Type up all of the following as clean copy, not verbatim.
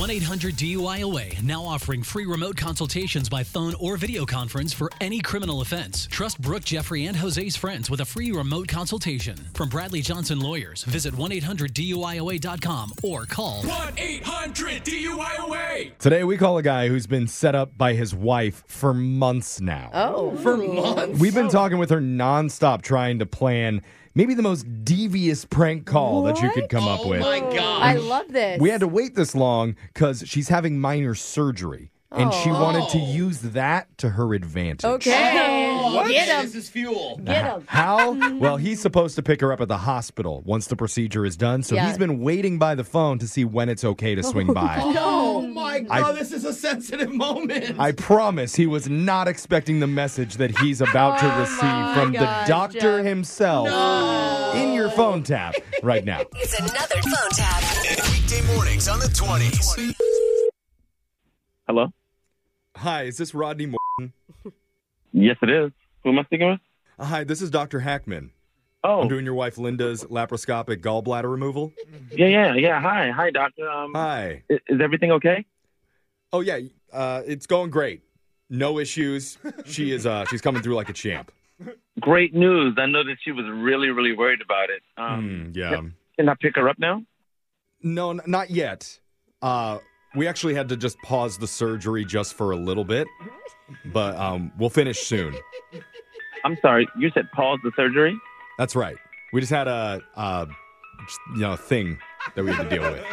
1-800-DUI-AWAY, now offering free remote consultations by phone or video conference for any criminal offense. Trust Brooke, Jeffrey, and Jose's friends with a free remote consultation. From Bradley Johnson Lawyers, visit 1-800-DUI-AWAY.com or call 1-800-DUI-AWAY. Today we call a guy who's been set up by his wife for months now. Oh. For months? We've been talking with her nonstop trying to plan maybe the most devious prank call that you could come up with. Oh, my God. I love this. We had to wait this long because she's having minor surgery. And she wanted to use that to her advantage. Okay. Oh, Get him. This is fuel. Get him. How? Well, he's supposed to pick her up at the hospital once the procedure is done. So Yeah. he's been waiting by the phone to see when it's okay to swing by. Oh, my God. This is a sensitive moment. I promise he was not expecting the message that he's about to receive from gosh, the doctor Jeff. himself in your phone tap right now. It's another phone tap. Weekday mornings on the 20s. Hello? Hi, is this Rodney Morton? Yes, it is. Who am I speaking with? Hi, this is Dr. Hackman. Oh, I'm doing your wife Linda's laparoscopic gallbladder removal. yeah. Hi, doctor. Hi. Is everything okay? Oh, yeah, it's going great. No issues. She's coming through like a champ. Great news. I know that she was really, really worried about it. Yeah. Can I pick her up now? No, not yet. We actually had to just pause the surgery just for a little bit, but we'll finish soon. I'm sorry. You said pause the surgery? That's right. We just had a thing that we had to deal with.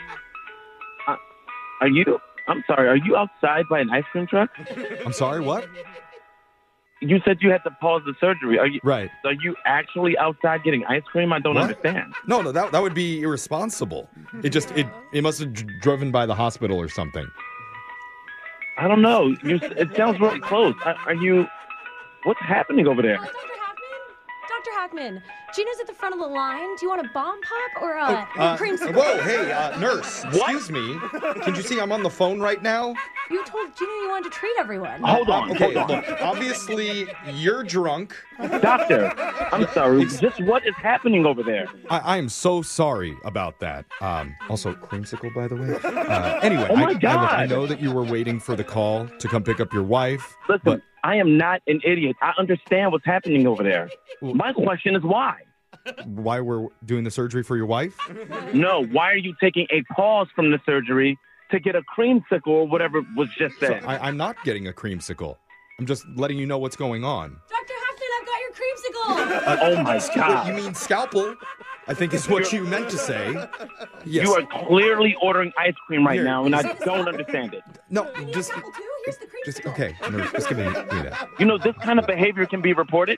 I'm sorry. Are you outside by an ice cream truck? I'm sorry, what? You said you had to pause the surgery. Are you actually outside getting ice cream? I don't What? understand. No, that would be irresponsible. It must have driven by the hospital or something. I don't know. It sounds really close. Are you? What's happening over there? Dr. Hackman, Gina's at the front of the line. Do you want a bomb pop or a creamsicle? Whoa, hey, nurse, excuse me. Can you see I'm on the phone right now? You told Gina you wanted to treat everyone. Hold on. Okay, hold on. look, obviously you're drunk. Doctor, I'm sorry. Just what is happening over there? I am so sorry about that. Also, creamsicle, by the way. Anyway, Oh my God. I know that you were waiting for the call to come pick up your wife. Listen, but I am not an idiot. I understand what's happening over there. My question is why? why we're doing the surgery for your wife? No, why are you taking a pause from the surgery to get a creamsicle or whatever was just said? So I'm not getting a creamsicle. I'm just letting you know what's going on. Dr. Hackman, I've got your creamsicle. Oh my God. You mean scalpel? I think is what you meant to say. Yes. You are clearly ordering ice cream right Here, now, and I don't understand it. No, I need just, scalpel too. Here's the creamsicle. just okay. No, just give me that. You know, this kind of behavior can be reported.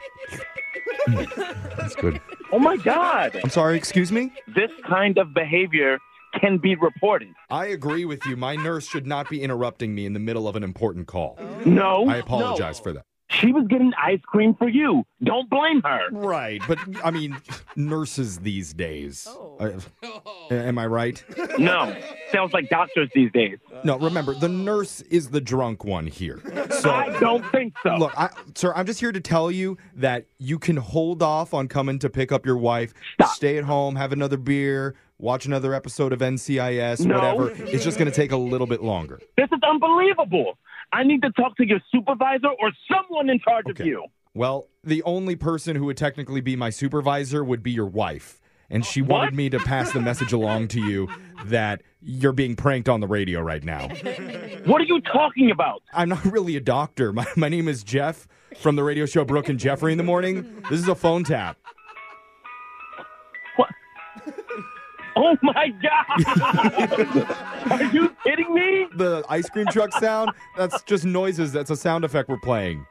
That's good. Oh my God. I'm sorry. Excuse me. This kind of behavior can be reported. I agree with you. My nurse should not be interrupting me in the middle of an important call. No. I apologize for that. She was getting ice cream for you. Don't blame her. Right, but I mean, nurses these days. Am I right? No. Sounds like doctors these days. No, remember, the nurse is the drunk one here. So, I don't think so. look, sir, I'm just here to tell you that you can hold off on coming to pick up your wife. Stop. Stay at home, have another beer, watch another episode of NCIS, No. whatever. It's just going to take a little bit longer. This is unbelievable. I need to talk to your supervisor or someone in charge of you. Well, the only person who would technically be my supervisor would be your wife. And she wanted me to pass the message along to you that you're being pranked on the radio right now. What are you talking about? I'm not really a doctor. My name is Jeff from the radio show Brooke and Jeffrey in the Morning. This is a phone tap. What? Oh my God! Are you kidding me? The ice cream truck sound, that's just noises. That's a sound effect we're playing.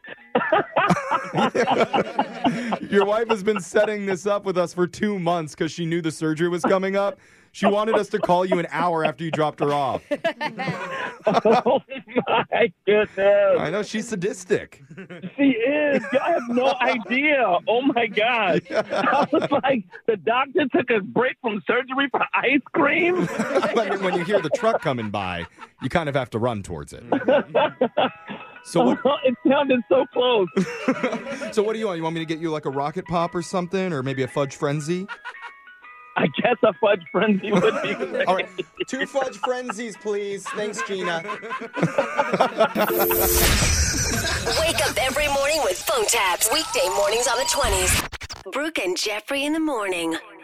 Your wife has been setting this up with us for 2 months because she knew the surgery was coming up. She wanted us to call you an hour after you dropped her off. Oh my goodness. I know, she's sadistic. She is. I have no idea. Oh my God. I was like, the doctor took a break from surgery for ice cream? When you hear the truck coming by, you kind of have to run towards it. So what, It sounded so close. so what do you want? You want me to get you like a rocket pop or something, or maybe a fudge frenzy? I guess a fudge frenzy would be great. All right, 2 fudge frenzies, please. Thanks, Gina. Wake up every morning with phone taps. Weekday mornings on the 20s. Brooke and Jeffrey in the morning.